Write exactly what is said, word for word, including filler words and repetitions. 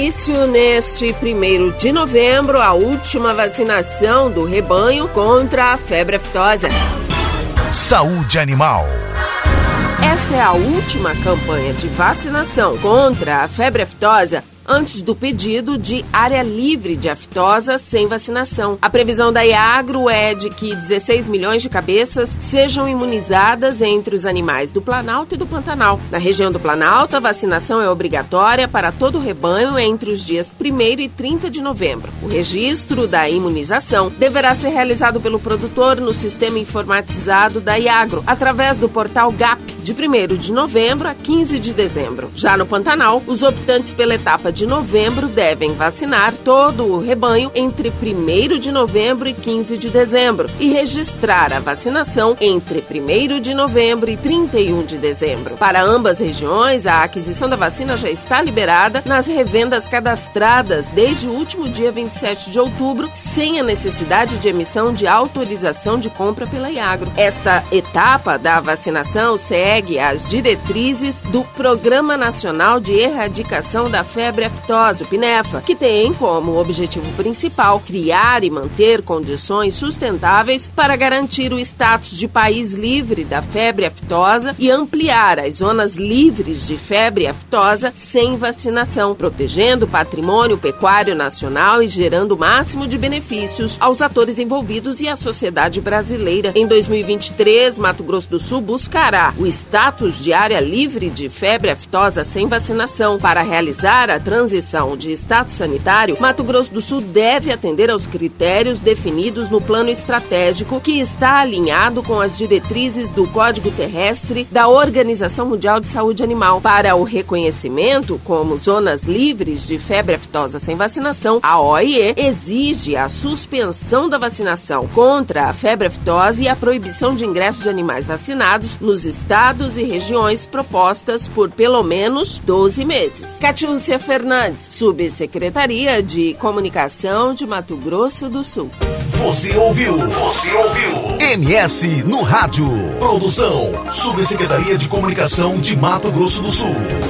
início neste primeiro de novembro a última vacinação do rebanho contra a febre aftosa. Saúde animal. Esta é a última campanha de vacinação contra a febre aftosa antes do pedido de área livre de aftosa sem vacinação. A previsão da Iagro é de que dezesseis milhões de cabeças sejam imunizadas entre os animais do Planalto e do Pantanal. Na região do Planalto, a vacinação é obrigatória para todo o rebanho entre os dias primeiro e trinta de novembro. O registro da imunização deverá ser realizado pelo produtor no sistema informatizado da Iagro, através do portal G A P, de primeiro de novembro a quinze de dezembro. Já no Pantanal, os optantes pela etapa de novembro devem vacinar todo o rebanho entre primeiro de novembro e quinze de dezembro e registrar a vacinação entre primeiro de novembro e trinta e um de dezembro. Para ambas regiões, a aquisição da vacina já está liberada nas revendas cadastradas desde o último dia vinte e sete de outubro, sem a necessidade de emissão de autorização de compra pela Iagro. Esta etapa da vacinação segue as diretrizes do Programa Nacional de Erradicação da Febre Aftosa, o PNEFA, que tem como objetivo principal criar e manter condições sustentáveis para garantir o status de país livre da febre aftosa e ampliar as zonas livres de febre aftosa sem vacinação, protegendo o patrimônio pecuário nacional e gerando o máximo de benefícios aos atores envolvidos e à sociedade brasileira. Em dois mil e vinte e três, Mato Grosso do Sul buscará o status de área livre de febre aftosa sem vacinação. Para realizar a transição de status sanitário, Mato Grosso do Sul deve atender aos critérios definidos no plano estratégico, que está alinhado com as diretrizes do Código Terrestre da Organização Mundial de Saúde Animal. Para o reconhecimento como zonas livres de febre aftosa sem vacinação, a O I E exige a suspensão da vacinação contra a febre aftosa e a proibição de ingresso de animais vacinados nos estados e regiões propostas por pelo menos doze meses. Catiúcia Fernandes, Subsecretaria de Comunicação de Mato Grosso do Sul. Você ouviu? Você ouviu? M S no rádio. Produção, Subsecretaria de Comunicação de Mato Grosso do Sul.